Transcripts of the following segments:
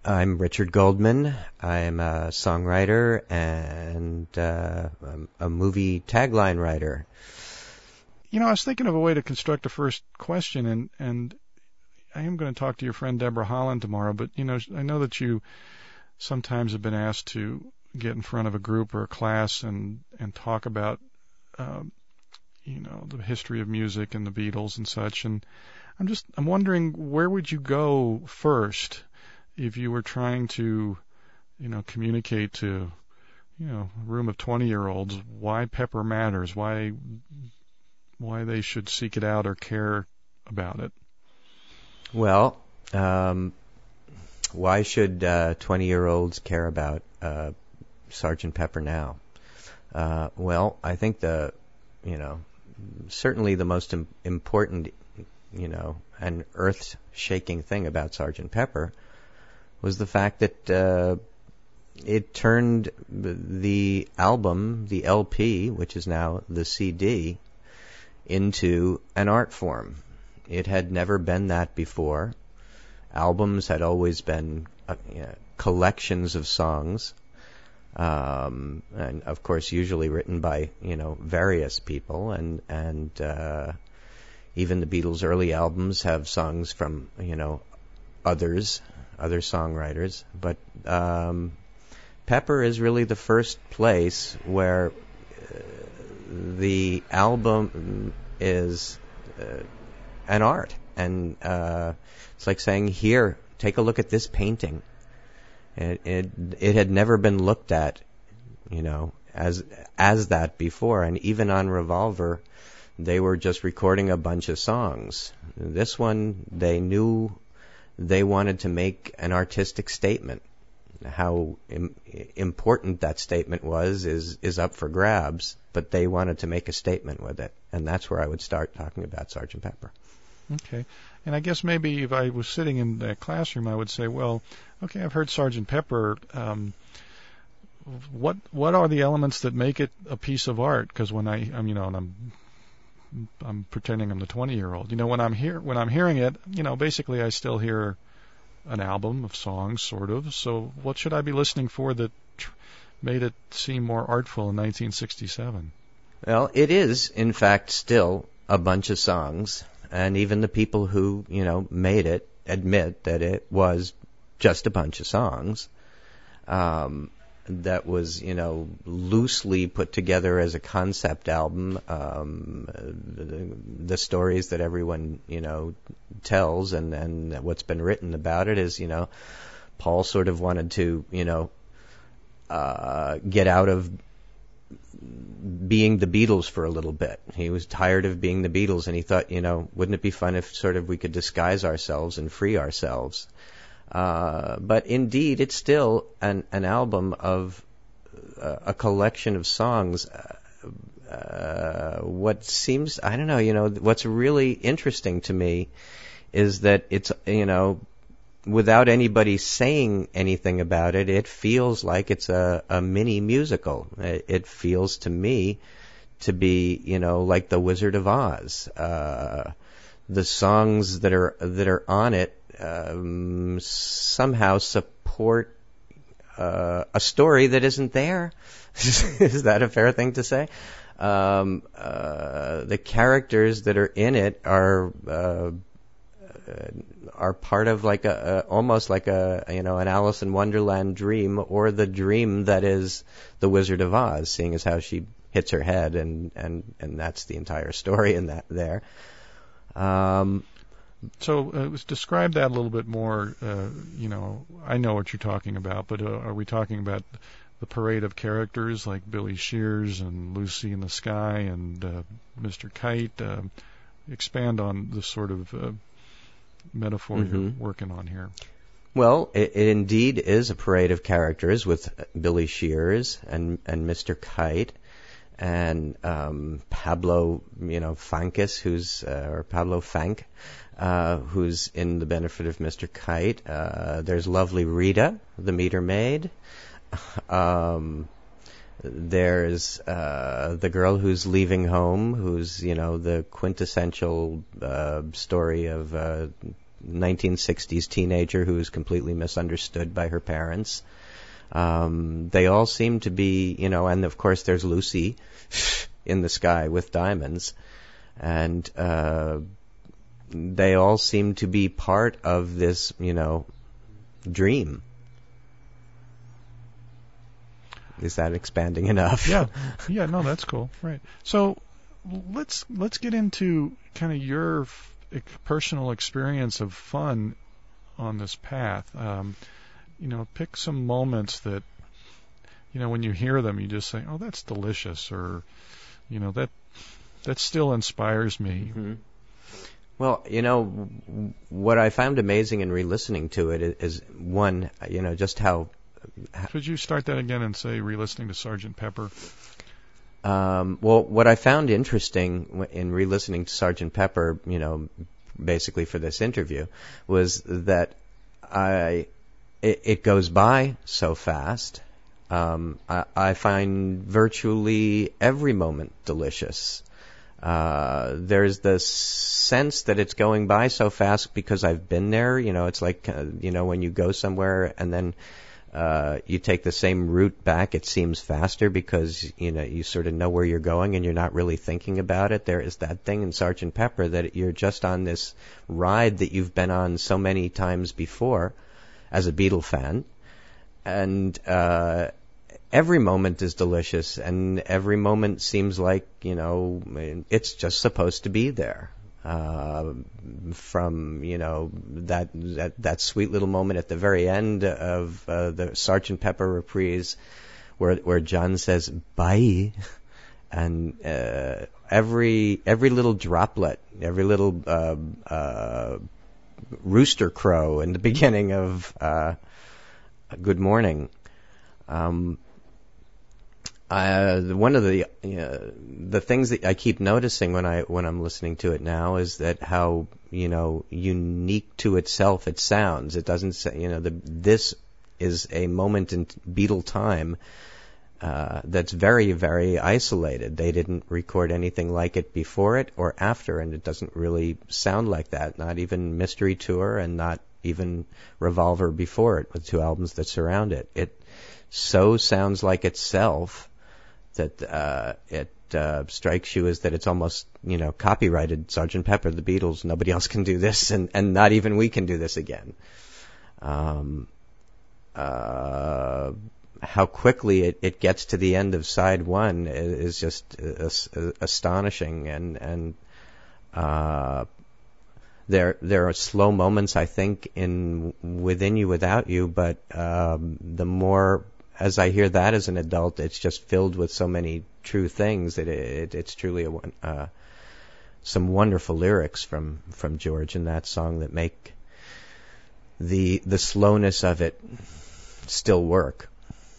I'm Richard Goldman. I'm a songwriter and I'm a movie tagline writer. You know, I was thinking of a way to construct a first question, and I am going to talk to your friend Deborah Holland tomorrow, but, you know, I know that you sometimes have been asked to get in front of a group or a class and talk about, you know, the history of music and the Beatles and such, and I'm wondering, where would you go first if you were trying to, you know, communicate to, you know, a room of 20-year-olds why Pepper matters, why they should seek it out or care about it? Well, why should 20-year-olds care about Sgt. Pepper now? Well, I think certainly the most important, you know, and earth-shaking thing about Sgt. Pepper was the fact that it turned the album, the LP, which is now the CD, into an art form. It had never been that before. Albums had always been collections of songs, and of course usually written by, you know, various people, and even the Beatles' early albums have songs from, you know, other songwriters. But Pepper is really the first place where the album is an art. And it's like saying, here, take a look at this painting. It had never been looked at, you know, as that before. And even on Revolver, they were just recording a bunch of songs. This one, they knew they wanted to make an artistic statement. How important that statement was is up for grabs, but they wanted to make a statement with it. And that's where I would start talking about Sgt. Pepper. Okay. And I guess maybe if I was sitting in that classroom, I would say, well, okay, I've heard Sgt. Pepper. What are the elements that make it a piece of art? Because when I'm pretending I'm the 20-year-old. You know, when I'm hearing it, you know, basically I still hear an album of songs, sort of. So what should I be listening for that made it seem more artful in 1967? Well, it is, in fact, still a bunch of songs. And even the people who, you know, made it admit that it was just a bunch of songs. That was, you know, loosely put together as a concept album. The stories that everyone, you know, tells and what's been written about it is, you know, Paul sort of wanted to, you know, get out of being the Beatles for a little bit. He was tired of being the Beatles, and he thought, you know, wouldn't it be fun if sort of we could disguise ourselves and free ourselves? But indeed, it's still an album of a collection of songs. What seems, I don't know, you know, what's really interesting to me is that it's, you know, without anybody saying anything about it, it feels like it's a mini musical. It feels to me to be, you know, like The Wizard of Oz. The songs that are on it somehow support a story that isn't there. Is that a fair thing to say? The characters that are in it are part of like almost like you know, an Alice in Wonderland dream, or the dream that is The Wizard of Oz, seeing as how she hits her head, and that's the entire story in that there. So describe that a little bit more. You know, I know what you're talking about, but are we talking about the parade of characters like Billy Shears and Lucy in the Sky and Mr. Kite? Expand on the sort of metaphor you're working on here. Well, it indeed is a parade of characters with Billy Shears and Mr. Kite and Pablo, you know, Fancus, or Pablo Fank, who's in The Benefit of Mr. Kite. There's lovely Rita, the meter maid. There's the girl who's leaving home, who's, you know, the quintessential story of 1960s teenager who is completely misunderstood by her parents. They all seem to be, and of course there's Lucy in the Sky with Diamonds, and they all seem to be part of this, dream. Is that expanding enough? Yeah, no, that's cool. Right. So let's get into kind of your personal experience of fun on this path. Pick some moments that, when you hear them, you just say, "Oh, that's delicious," or, that still inspires me. Mm-hmm. Well, what I found amazing in re-listening to it is one, just how. Could you start that again and say re-listening to Sgt. Pepper? Well, what I found interesting in re-listening to Sgt. Pepper, basically for this interview, was that it goes by so fast. I find virtually every moment delicious. There's this sense that it's going by so fast because I've been there. It's like, when you go somewhere and then you take the same route back, it seems faster because, you sort of know where you're going and you're not really thinking about it. There is that thing in Sgt. Pepper that you're just on this ride that you've been on so many times before as a Beatle fan. And every moment is delicious, and every moment seems like, it's just supposed to be there. From that sweet little moment at the very end of the Sgt. Pepper reprise, where John says bye, and every little droplet, every little rooster crow in the beginning of Good Morning. One of the things that I keep noticing when I'm listening to it now is that how unique to itself it sounds. It doesn't say this is a moment in Beatle time that's very, very isolated. They didn't record anything like it before it or after, and it doesn't really sound like that. Not even Mystery Tour, and not even Revolver before it, with 2 albums that surround it. It so sounds like itself that it strikes you as that it's almost, copyrighted Sgt. Pepper, the Beatles. Nobody else can do this, and not even we can do this again. How quickly it gets to the end of side 1 is just astonishing, and there are slow moments, I think, in Within You Without You, but the more as I hear that as an adult, it's just filled with so many true things that it's truly some wonderful lyrics from George in that song that make the slowness of it still work.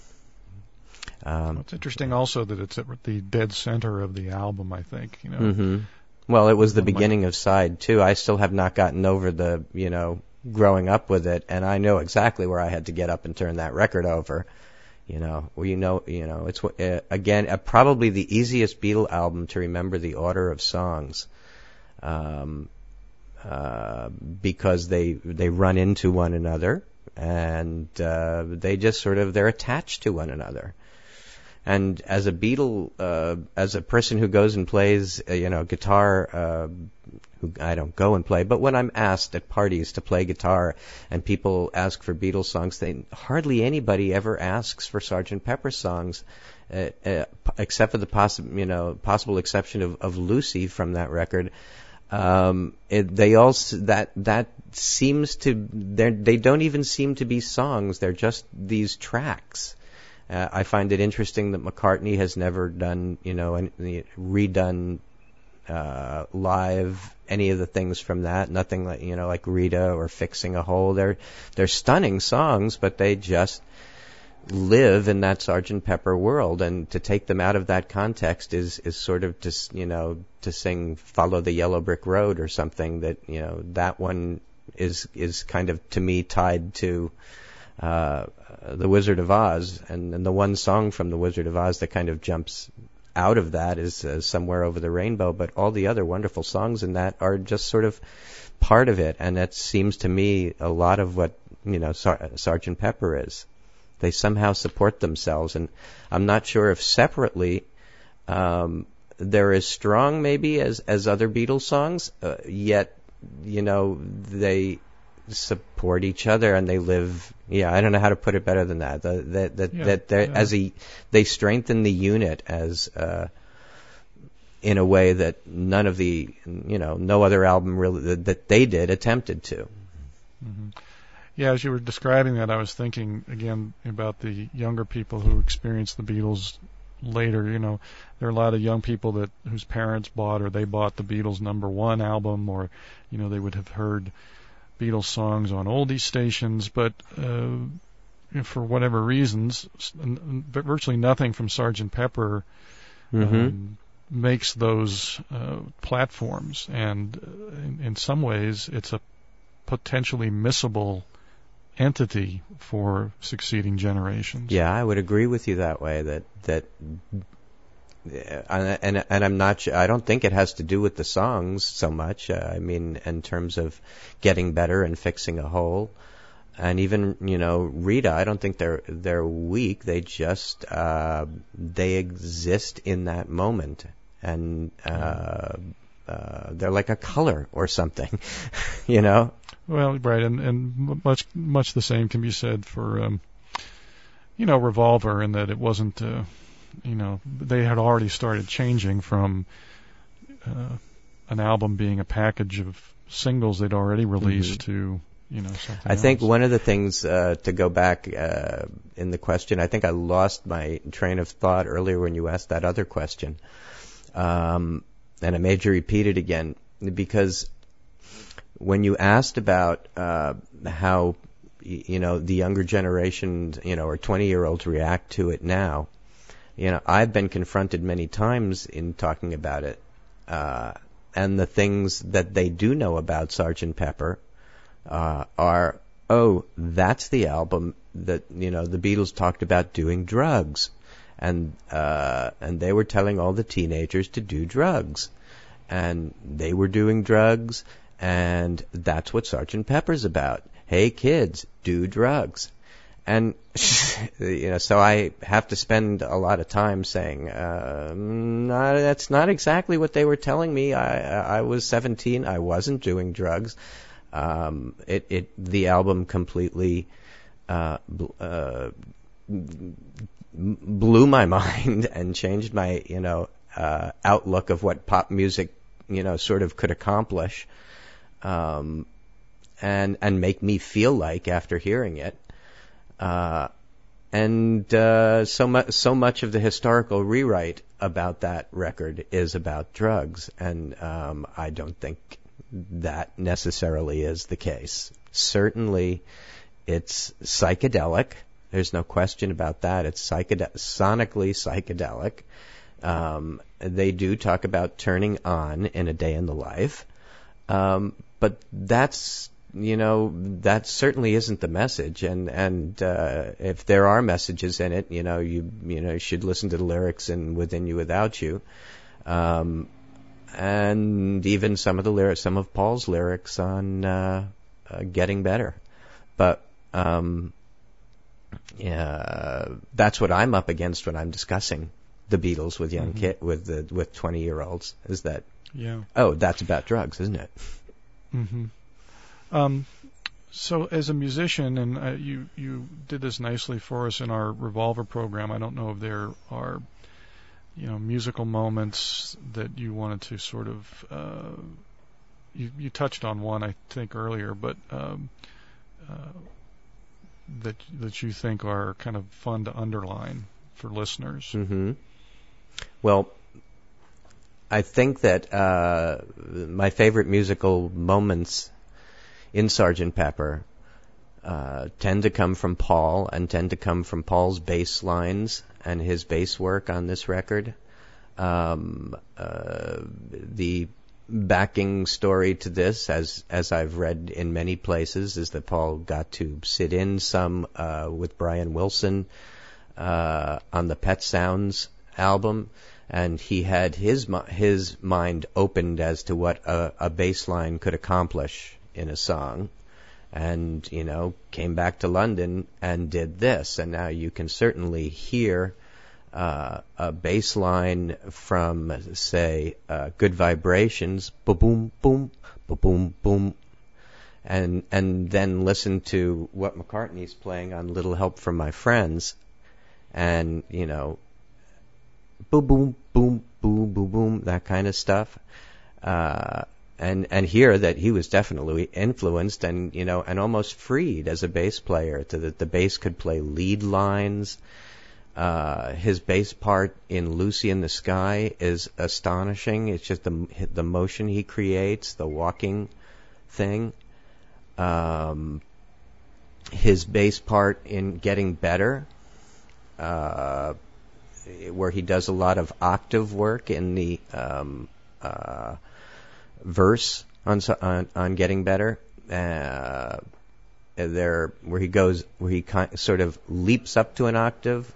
It's interesting also that it's at the dead center of the album, I think. Mm-hmm. Well, it was the beginning of side 2. I still have not gotten over the, growing up with it, and I know exactly where I had to get up and turn that record over. It's again probably the easiest Beatle album to remember the order of songs, because they run into one another, and they just they're attached to one another. And as a Beatle, as a person who goes and plays, guitar, who I don't go and play, but when I'm asked at parties to play guitar and people ask for Beatles songs, hardly anybody ever asks for Sgt. Pepper songs, except for the possible exception of Lucy from that record. They don't even seem to be songs. They're just these tracks. I find it interesting that McCartney has never done, redone live any of the things from that. Nothing like, like Rita or Fixing a Hole. They're stunning songs, but they just live in that Sgt. Pepper world. And to take them out of that context is sort of just, to sing Follow the Yellow Brick Road or something that, that one is kind of, to me, tied to The Wizard of Oz, and the one song from The Wizard of Oz that kind of jumps out of that is Somewhere Over the Rainbow, but all the other wonderful songs in that are just sort of part of it, and that seems to me a lot of what Sgt. Pepper is. They somehow support themselves, and I'm not sure if separately they're as strong maybe as other Beatles songs, yet they support each other and they live. Yeah, I don't know how to put it better than that. They strengthen the unit as in a way that none of the no other album really that they did attempted to. Mm-hmm. Yeah, as you were describing that, I was thinking again about the younger people who experienced the Beatles later. There are a lot of young people whose parents bought or they bought the Beatles #1 album, or they would have heard Beatles songs on oldie stations, but for whatever reasons, virtually nothing from Sgt. Pepper makes those platforms, and in some ways it's a potentially missable entity for succeeding generations. Yeah, I would agree with you that way. And I'm not sure. I don't think it has to do with the songs so much. I mean, in terms of getting better and fixing a hole, and even Rita. I don't think they're weak. They just they exist in that moment, and they're like a color or something, Well, right, and much the same can be said for Revolver, in that it wasn't. They had already started changing from an album being a package of singles they'd already released to something I think else. one of the things to go back in the question, I think I lost my train of thought earlier when you asked that other question, and I made you repeat it again, because when you asked about how the younger generation or 20-year-olds react to it now, I've been confronted many times in talking about it, and the things that they do know about Sgt. Pepper are, that's the album that the Beatles talked about doing drugs, and they were telling all the teenagers to do drugs, and they were doing drugs, and that's what Sgt. Pepper's about. Hey kids, do drugs. And so I have to spend a lot of time saying, that's not exactly what they were telling me. I was 17. I wasn't doing drugs. The album completely blew my mind and changed my outlook of what pop music sort of could accomplish, and make me feel like after hearing it. So much of the historical rewrite about that record is about drugs, and I don't think that necessarily is the case. Certainly, it's psychedelic. There's no question about that. It's sonically psychedelic. They do talk about turning on in A Day in the Life, but that certainly isn't the message, and if there are messages in it, you should listen to the lyrics in Within You Without You, and even some of Paul's lyrics on Getting Better, but that's what I'm up against when I'm discussing the Beatles with young with 20-year-olds, is that that's about drugs, isn't it? Mm-hmm. So as a musician, and you did this nicely for us in our Revolver program, I don't know if there are musical moments that you wanted to sort of you touched on one, I think, earlier, but that you think are kind of fun to underline for listeners. Mm-hmm. Well, I think that my favorite musical moments in Sgt. Pepper tend to come from Paul, and tend to come from Paul's bass lines and his bass work on this record. The backing story to this, as I've read in many places, is that Paul got to sit in some with Brian Wilson on the Pet Sounds album, and he had his mind opened as to what a bass line could accomplish in a song, and came back to London and did this, and now you can certainly hear a bass line from, say, Good Vibrations, boom boom boom boom, and then listen to what McCartney's playing on Little Help from My Friends, and boom boom boom boom boom boom, that kind of stuff, and hear that he was definitely influenced and and almost freed as a bass player, to that the bass could play lead lines. His bass part in Lucy in the Sky is astonishing. It's just the motion he creates, the walking thing. His bass part in Getting Better, where he does a lot of octave work in the verse on Getting Better. There, where he sort of leaps up to an octave.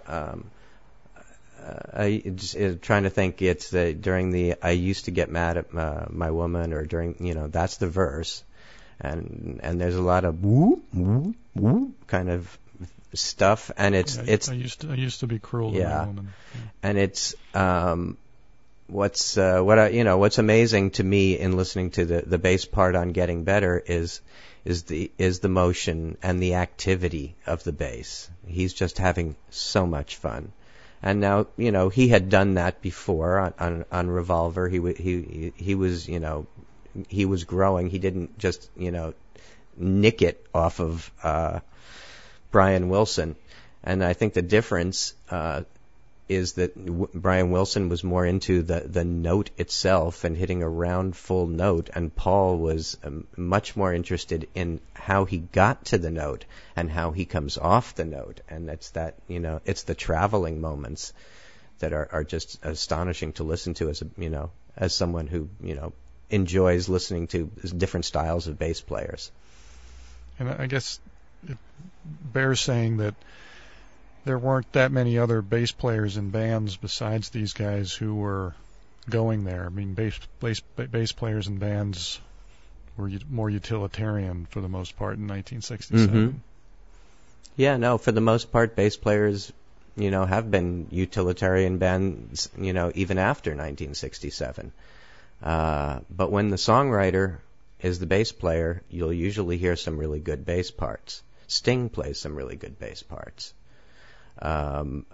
Trying to think, it's during the I used to get mad at my woman, or during that's the verse, and there's a lot of woo woo woo kind of stuff, and it's I used to be cruel to my woman, and it's what's amazing to me in listening to the bass part on Getting Better is the motion and the activity of the bass. He's just having so much fun. And now, he had done that before on Revolver. He was growing. He didn't just, nick it off of Brian Wilson. And I think the difference is that Brian Wilson was more into the note itself and hitting a round, full note, and Paul was much more interested in how he got to the note and how he comes off the note. And it's that, it's the traveling moments that are just astonishing to listen to as someone who, enjoys listening to different styles of bass players. And I guess it bears saying that there weren't that many other bass players in bands besides these guys who were going there. I mean, bass players in bands were more utilitarian for the most part in 1967. Mm-hmm. Yeah, no, for the most part, bass players, have been utilitarian bands, even after 1967. But when the songwriter is the bass player, you'll usually hear some really good bass parts. Sting plays some really good bass parts. There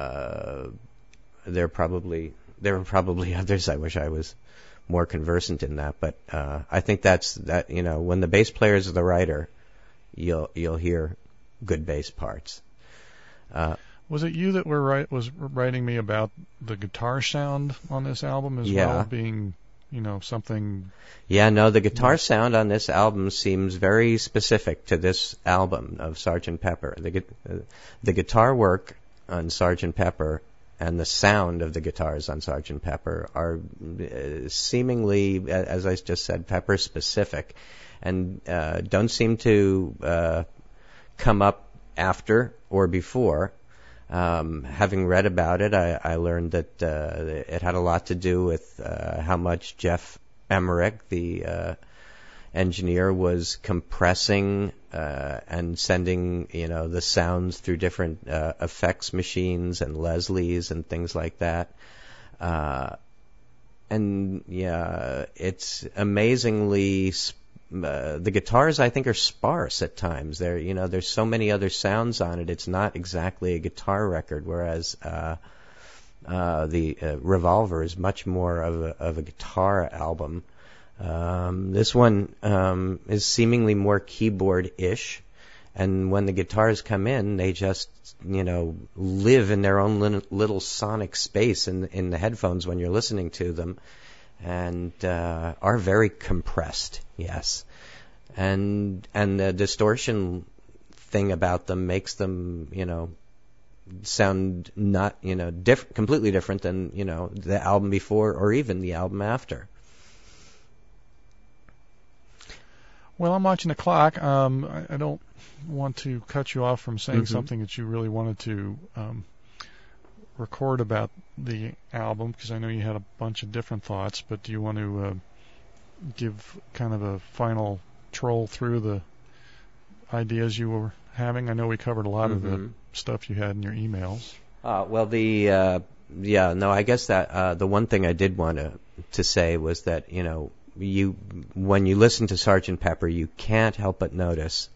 were probably others. I wish I was more conversant in that, but I think that's when the bass player is the writer, you'll hear good bass parts. Was it you that was writing me about the guitar sound on this album as well, being something? Yeah, no, the guitar sound on this album seems very specific to this album of Sgt. Pepper. The guitar work on Sgt. Pepper and the sound of the guitars on Sgt. Pepper are seemingly, as I just said, Pepper specific, and don't seem to come up after or before. Having read about it, I learned that it had a lot to do with how much Jeff Emmerich, the engineer, was compressing and sending the sounds through different effects machines and Leslie's and things like that. And yeah, it's amazingly the guitars, I think, are sparse at times. There's so many other sounds on it. It's not exactly a guitar record, whereas the Revolver is much more of a guitar album. This one is seemingly more keyboard-ish, and when the guitars come in, they just live in their own little sonic space in the headphones when you're listening to them, and are very compressed. Yes, and the distortion thing about them makes them sound not completely different than the album before or even the album after. Well, I'm watching the clock. I don't want to cut you off from saying something that you really wanted to record about the album? Because I know you had a bunch of different thoughts, but do you want to give kind of a final troll through the ideas you were having? I know we covered a lot of the stuff you had in your emails. Well, I guess that the one thing I did want to say was that, when you listen to Sgt. Pepper, you can't help but notice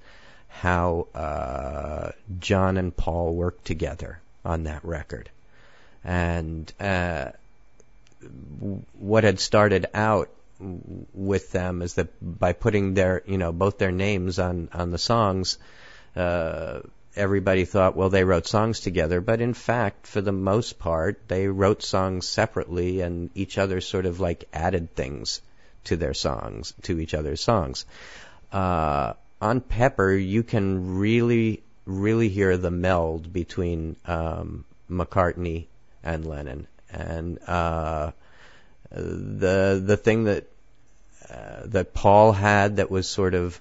how John and Paul worked together on that record. And what had started out with them is that by putting their, both their names on the songs, everybody thought, well, they wrote songs together. But in fact, for the most part, they wrote songs separately, and each other sort of like added things to their songs, to each other's songs. On Pepper, you can really, really hear the meld between McCartney and Lennon, and the thing that Paul had that was sort of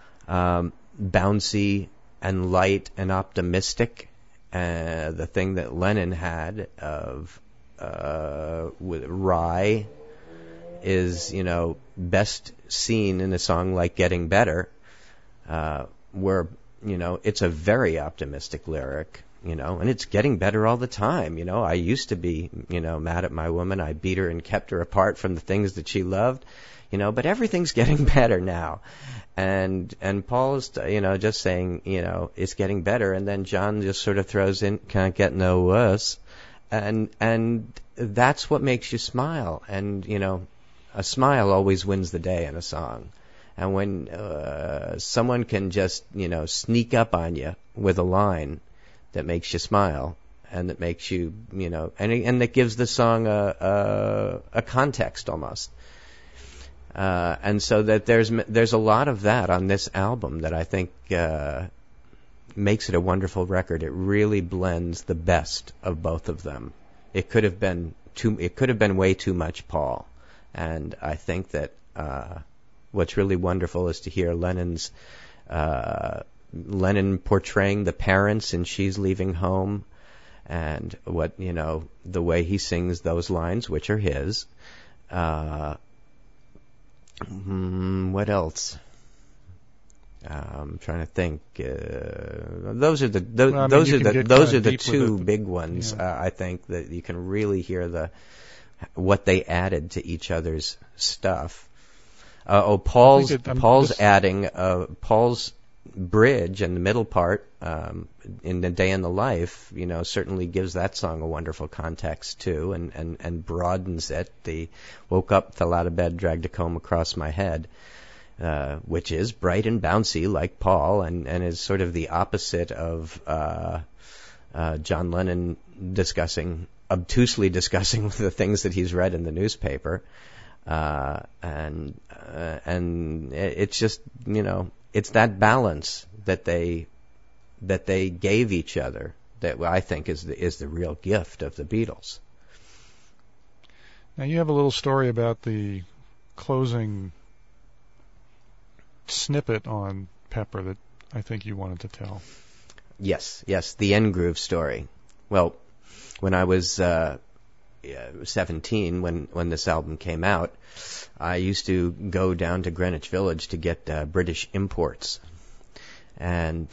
bouncy and light and optimistic, the thing that Lennon had of with Rye is, best seen in a song like Getting Better, where, it's a very optimistic lyric, and it's getting better all the time. I used to be, mad at my woman. I beat her and kept her apart from the things that she loved, but everything's getting better now. And Paul is, just saying, it's getting better. And then John just sort of throws in, can't get no worse. And that's what makes you smile. And, a smile always wins the day in a song. And when someone can just, sneak up on you with a line that makes you smile, and that makes you, and that gives the song a context almost. And so that there's a lot of that on this album that I think makes it a wonderful record. It really blends the best of both of them. It could have been way too much Paul, and I think that what's really wonderful is to hear Lennon portraying the parents in She's Leaving Home, and what, the way he sings those lines, which are his. What else? I'm trying to think. Those are the two big ones. Yeah. I think that you can really hear what they added to each other's stuff. Paul's bridge and the middle part in The Day in the Life, certainly gives that song a wonderful context too, and broadens it. The woke up, fell out of bed, dragged a comb across my head, which is bright and bouncy like Paul, and is sort of the opposite of John Lennon obtusely discussing the things that he's read in the newspaper, and it's just, it's that balance that they gave each other that I think is the real gift of the Beatles. Now you have a little story about the closing snippet on Pepper that I think you wanted to tell. Yes, the End Groove story. Well, when I was 17, when this album came out, I used to go down to Greenwich Village to get British imports. And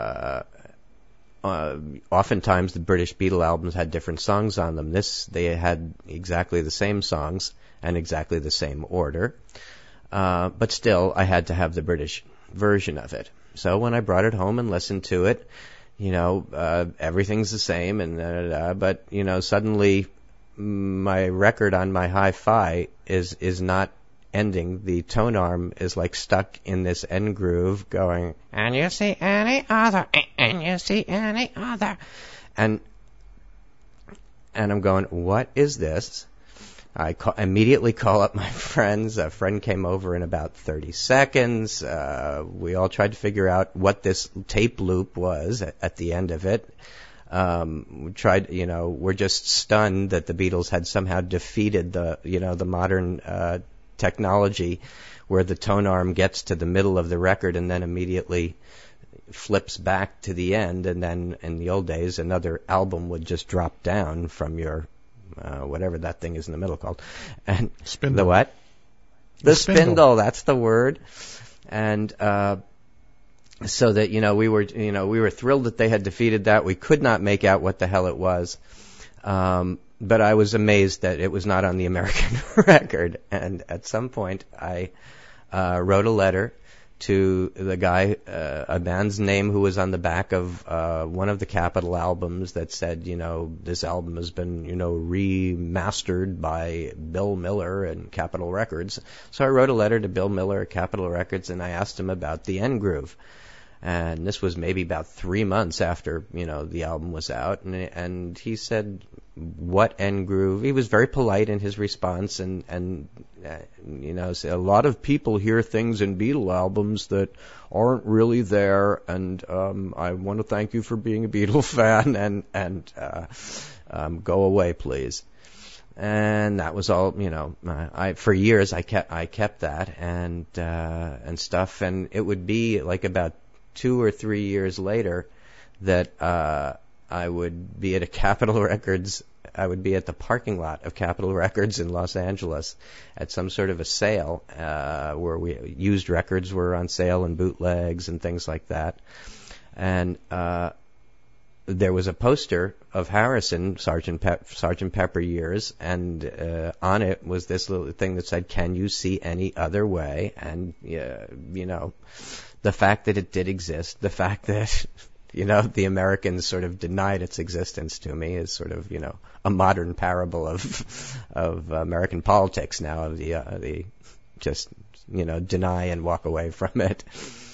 oftentimes the British Beatle albums had different songs on them. They had exactly the same songs and exactly the same order. But still, I had to have the British version of it. So when I brought it home and listened to it, everything's the same, but suddenly my record on my hi-fi is not ending. The tone arm is like stuck in this end groove going, and you see any other, and you see any other. And I'm going, what is this? I immediately call up my friends. A friend came over in about 30 seconds. We all tried to figure out what this tape loop was at the end of it. We tried, we're just stunned that the Beatles had somehow defeated the modern technology where the tone arm gets to the middle of the record and then immediately flips back to the end. And then in the old days, another album would just drop down from your whatever that thing is in the middle called. And Spindle. The what? The spindle. That's the word. And so that we were thrilled that they had defeated that. We could not make out what the hell it was. But I was amazed that it was not on the American record. And at some point, I wrote a letter to the guy, a band's name who was on the back of one of the Capitol albums that said, this album has been, remastered by Bill Miller and Capitol Records. So I wrote a letter to Bill Miller at Capitol Records, and I asked him about the N Groove. And this was maybe about 3 months after, the album was out. And he said, what N Groove? He was very polite in his response, and a lot of people hear things in Beatle albums that aren't really there, and I want to thank you for being a Beatle fan, and go away, please. And that was all, for years I kept that and stuff, and it would be like about 2 or 3 years later that I would be at a Capitol Records. I would be at the parking lot of Capitol Records in Los Angeles at some sort of a sale where used records were on sale and bootlegs and things like that. And there was a poster of Harrison, Sgt. Pepper years, and on it was this little thing that said, "Can you see any other way?" And the fact that it did exist, the fact that the Americans sort of denied its existence to me is sort of a modern parable of American politics now, of the just deny and walk away from it.